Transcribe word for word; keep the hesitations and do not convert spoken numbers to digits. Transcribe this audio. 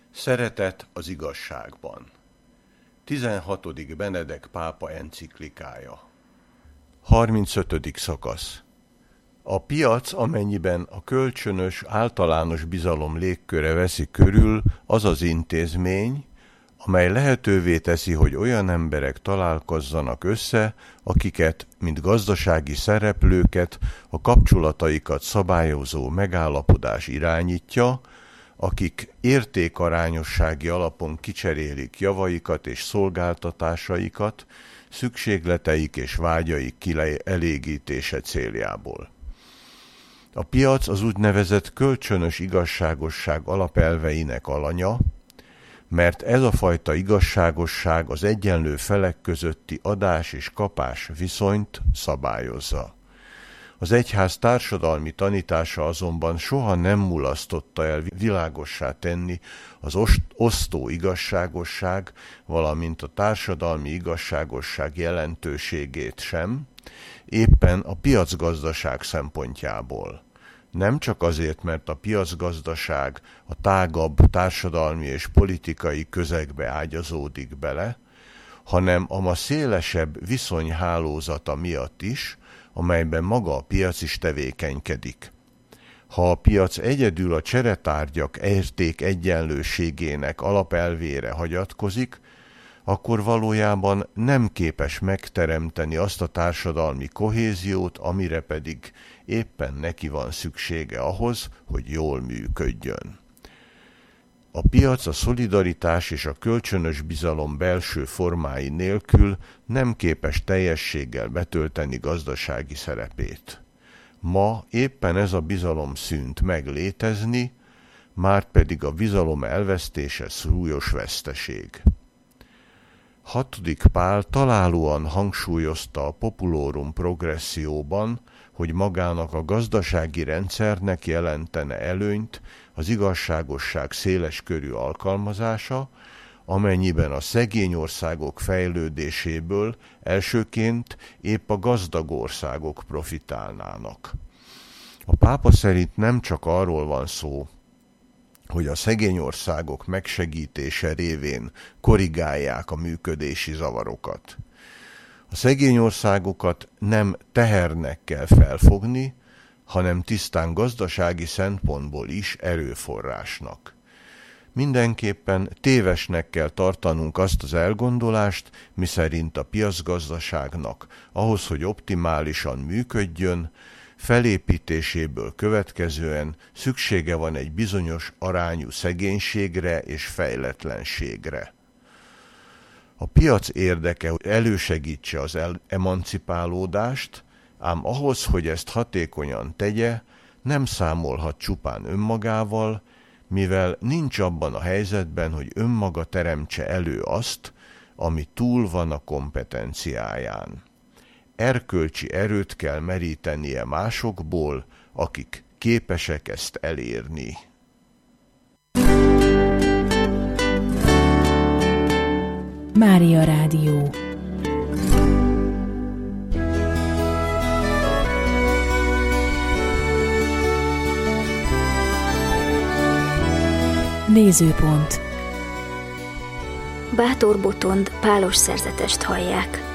Szeretet az igazságban. tizenhatodik Benedek pápa enciklikája. harmincötödik szakasz. A piac, amennyiben a kölcsönös, általános bizalom légköre veszi körül, az az intézmény, amely lehetővé teszi, hogy olyan emberek találkozzanak össze, akiket, mint gazdasági szereplőket, a kapcsolataikat szabályozó megállapodás irányítja, akik értékarányossági alapon kicserélik javaikat és szolgáltatásaikat, szükségleteik és vágyaik kielégítése céljából. A piac az úgynevezett kölcsönös igazságosság alapelveinek alanya, mert ez a fajta igazságosság az egyenlő felek közötti adás és kapás viszonyt szabályozza. Az egyház társadalmi tanítása azonban soha nem mulasztotta el világossá tenni az osztó igazságosság, valamint a társadalmi igazságosság jelentőségét sem, éppen a piacgazdaság szempontjából. Nem csak azért, mert a piacgazdaság a tágabb társadalmi és politikai közegbe ágyazódik bele, hanem a ma szélesebb viszonyhálózata miatt is, amelyben maga a piac is tevékenykedik. Ha a piac egyedül a cseretárgyak érték egyenlőségének alapelvére hagyatkozik, akkor valójában nem képes megteremteni azt a társadalmi kohéziót, amire pedig éppen neki van szüksége ahhoz, hogy jól működjön. A piac a szolidaritás és a kölcsönös bizalom belső formái nélkül nem képes teljességgel betölteni gazdasági szerepét. Ma éppen ez a bizalom szűnt meg létezni, márpedig a bizalom elvesztése súlyos veszteség. Hatodik Pál találóan hangsúlyozta a Populorum Progresszióban, hogy magának a gazdasági rendszernek jelentene előnyt az igazságosság széleskörű alkalmazása, amennyiben a szegény országok fejlődéséből elsőként épp a gazdag országok profitálnának. A pápa szerint nem csak arról van szó, hogy a szegény országok megsegítése révén korrigálják a működési zavarokat. A szegény országokat nem tehernek kell felfogni, hanem tisztán gazdasági szempontból is erőforrásnak. Mindenképpen tévesnek kell tartanunk azt az elgondolást, miszerint a piacgazdaságnak ahhoz, hogy optimálisan működjön, felépítéséből következően szüksége van egy bizonyos arányú szegénységre és fejletlenségre. A piac érdeke, hogy elősegítse az emancipálódást, ám ahhoz, hogy ezt hatékonyan tegye, nem számolhat csupán önmagával, mivel nincs abban a helyzetben, hogy önmaga teremtse elő azt, ami túl van a kompetenciáján. Erkölcsi erőt kell merítenie másokból, akik képesek ezt elérni. Mária Rádió. Nézőpont. Bátor Botond pálos szerzetest hallják.